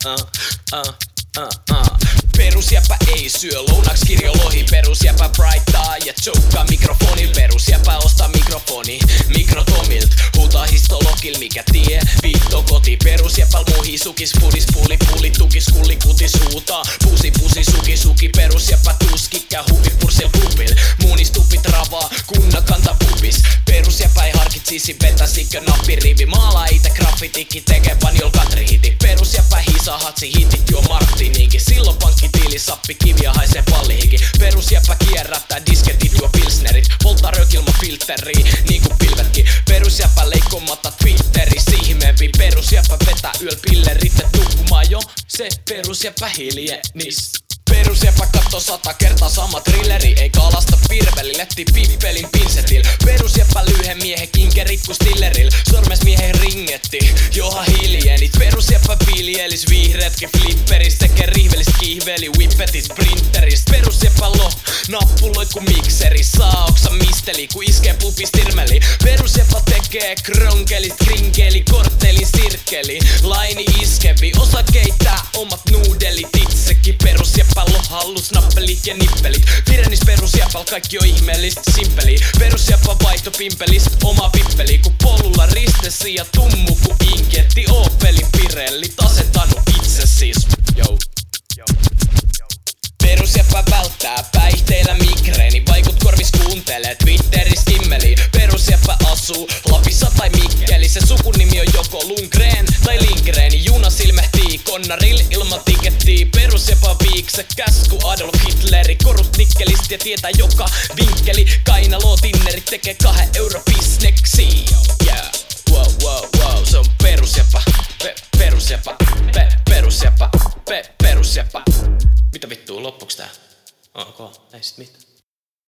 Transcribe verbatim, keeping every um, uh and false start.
uh, uh, uh, uh. Perusjäpä ei syö lounaks kirjolohi. Perusjäpä brightaa ja choukkaa mikrofoni. Perusjäpä ostaa mikrofoni mikrotomilt. Huutaa histologil mikä tie viitto koti. Perusjäpäl muhi sukis pudis puli puli tukis kulli kutis huutaa. Pusi pusi suki suki. Perusjäpä tuskikkä huvi pursil klubbil. Muunistupit ravaa kunna kanta pupis. Perusjäpä ei harkitsisi vetäsikö nappirivi. Maalaa ite graffitikki tekee panjol katrihiti. Perusjäpä hisaa hatsi hitit juo Martiniinkin. Silloin pankkitili sappi kiviä haisee pallihiki. Perusjäpä kierrättää disketit juo pilsnerit. Polttaa rökilma filtteriin niinku pilvetkin. Perusjäpä leikkomatta Twitteri ihmeempi. Perusjäpä vetää yöl pillerit et nukkumaan jo. Se perusjäpä hiljenis. Perusjäpä katto sata kertaa sama trilleri. Ei kalasta virveli, letti pippelin pinsetil. Perusjäpä lyhen miehen kinkerit ku stilleril. Sormes miehen ringetti, joha hiljenit. Perusjäpä viljelis vihreätkin flipperis. Tekee rihvelis kihveli whippetis printeris. Perusjäpä lo, nappuloit ku mikseri. Saa oksa misteli ku iskee pupis tirmeli. Perusjäpä tekee kronkelit krinkeli. Korttelin sirkkeli, laini iskevi. Osa keittää omat nuudelit itsekin. Perusjäpä lo hallus nappelit ja nippelit. Virenis perusjäpäl kaikki on ihmeellistä simpeli. Perusjäpä vaihto pimpelist oma pippeli. Ku polulla ristesi ja tummu ku inketti. Opelin Pirelli tasetanu itse siis. Jou. Perusjäpä välttää päihteillä migreeni. Vaikut korvis kuuntelee Twitteris kimmeliin. Perusjäpä asuu Lapissa tai Mikkelissä. Sukunimi on joko Lundgren tai Lindgren. Juna silmehtii konnaril ilman tikettiä. Perusjäpä viiksekäs ku Adolf Hitleri. Korut nikkelistä ja tietää joka vinkkeli. Kainaloo tinnerit tekee kahden euro bisneksi. Yeah, wow wow wow. Se on perusjäpä, pe, perusjäpä, pe, perusjäpä, pe, perusjäpä. Mitä vittua, loppuks tää? Ok, ei sit mitään.